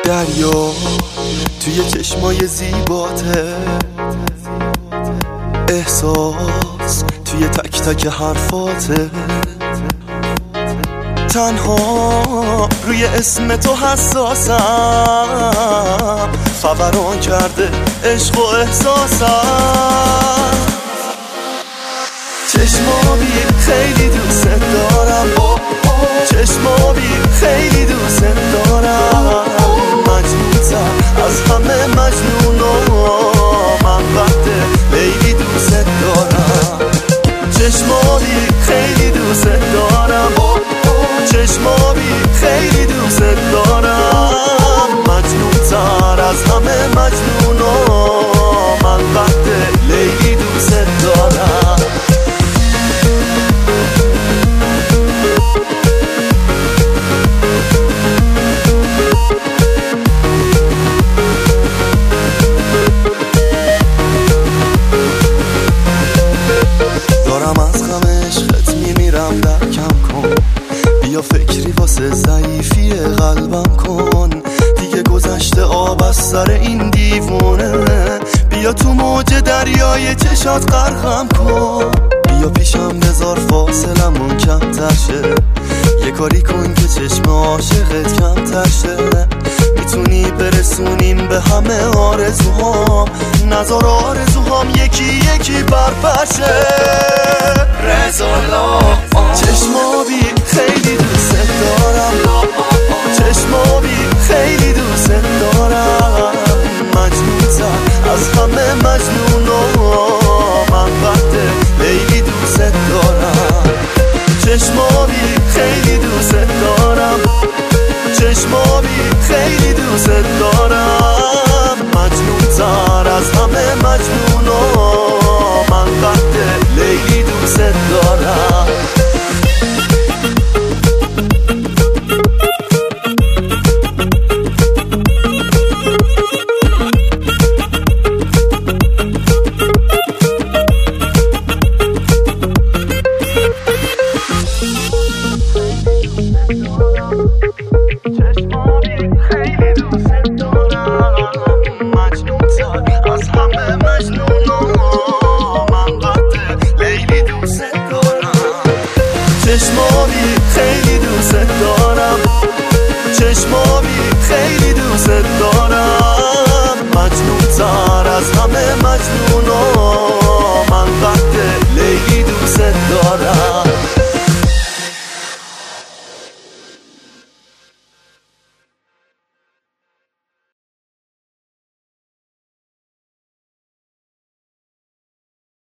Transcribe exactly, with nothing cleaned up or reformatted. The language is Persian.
دریا توی چشمای زیباته، احساس توی تک تک حرفاته، تنها روی اسم تو حساسم، فوران کرده عشق و احساسم. چشمابی خیلی دوست دارم، چشمابی خیلی دوست دارم، مجنون‌تر از همه مجنونام، من وقت لیلی دوست دارم. چشمابی خیلی دوست دارم، چشمابی خیلی دوست دارم، مجنون‌تر از همه مجنونام، من وقت لیلی دوست دارم. دارم از غم عشقت میمیرم، درکم کن، بیا فکری واسه ضعیفی قلبم کن، دیگه گذشته آب از سر این دیوونه، بیا تو موج دریای چشات غرقم کن، بیا پیشم بذار فاصلمون کمتر شه، یه کاری کن که چشم عاشقت کمتر شه، میتونی برسونیم به همه آرزوهام، نذار آرزوهام یکی یکی برپشه. رزالا چشمابی خیلی دوست دارم، چشمابی خیلی دوست دارم، مجنون‌تر از همه مجنونام، من وقت لیلی دوست دارم. چشمابی خیلی دوست دارم، چشمابی خیلی دوست دارم، مجنون‌تر از همه مجنونام، من وقت لیلی دوست دارم. چشمابی خیلی دوست دارم، مجنون‌تر از همه مجنونام، من وقت لیلی دوست دارم. چشمابی خیلی دوست دارم، چشمابی خیلی دوست دارم، مجنون‌تر از همه مجنونام.